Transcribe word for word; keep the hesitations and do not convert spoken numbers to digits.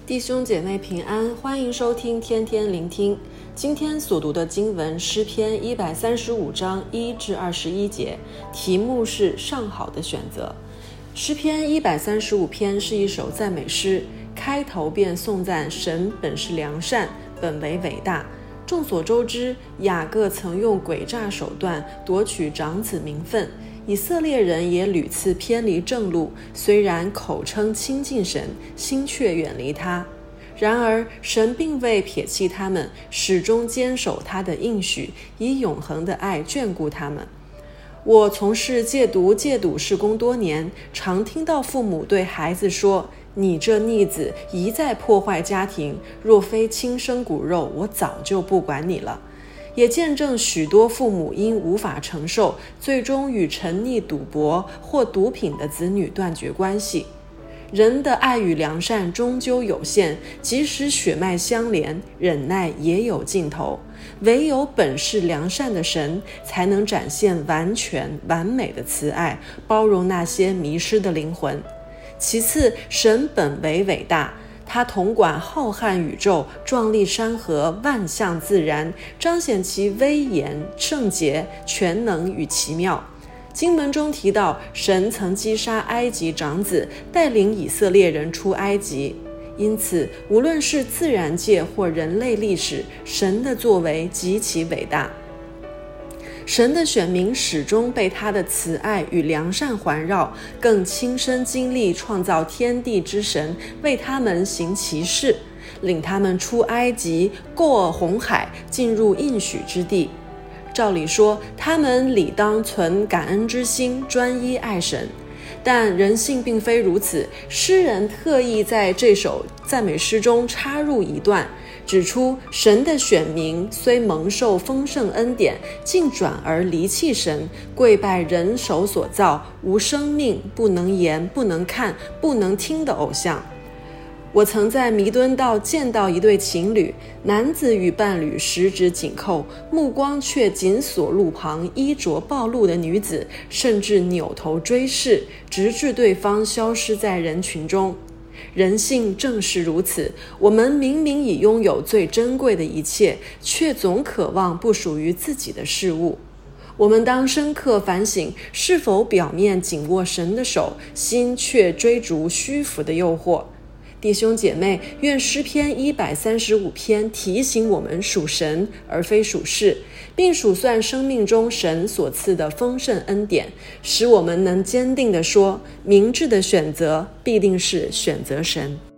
弟兄姐妹平安，欢迎收听天天聆听。今天所读的经文诗篇一百三十五章一至二十一节，题目是上好的选择。诗篇一百三十五篇是一首赞美诗，开头便颂赞神本是良善，本为伟大。众所周知，雅各曾用诡诈手段夺取长子名分，以色列人也屡次偏离正路，虽然口称亲近神，心却远离他。然而神并未撇弃他们，始终坚守他的应许，以永恒的爱眷顾他们。我从事戒毒戒赌事工多年，常听到父母对孩子说，你这逆子一再破坏家庭，若非亲生骨肉，我早就不管你了。也见证许多父母因无法承受，最终与沉溺赌博或毒品的子女断绝关系。人的爱与良善终究有限，即使血脉相连，忍耐也有尽头。唯有本是良善的神，才能展现完全完美的慈爱，包容那些迷失的灵魂。其次，神本为伟大，他统管浩瀚宇宙，壮丽山河，万象自然，彰显其威严、圣洁、全能与奇妙。经文中提到，神曾击杀埃及长子，带领以色列人出埃及。因此，无论是自然界或人类历史，神的作为极其伟大。神的选民始终被他的慈爱与良善环绕，更亲身经历创造天地之神为他们行奇事，领他们出埃及，过红海，进入应许之地。照理说，他们理当存感恩之心，专一爱神。但人性并非如此，诗人特意在这首赞美诗中插入一段，指出神的选民虽蒙受丰盛恩典，竟转而离弃神，跪拜人手所造、无生命、不能言、不能看、不能听的偶像。我曾在弥敦道见到一对情侣，男子与伴侣十指紧扣，目光却紧锁路旁衣着暴露的女子，甚至扭头追视，直至对方消失在人群中。人性正是如此，我们明明已拥有最珍贵的一切，却总渴望不属于自己的事物。我们当深刻反省，是否表面紧握神的手，心却追逐虚浮的诱惑。弟兄姐妹，愿诗篇一百三十五篇提醒我们属神而非属世，并数算生命中神所赐的丰盛恩典，使我们能坚定地说，明智的选择必定是选择神。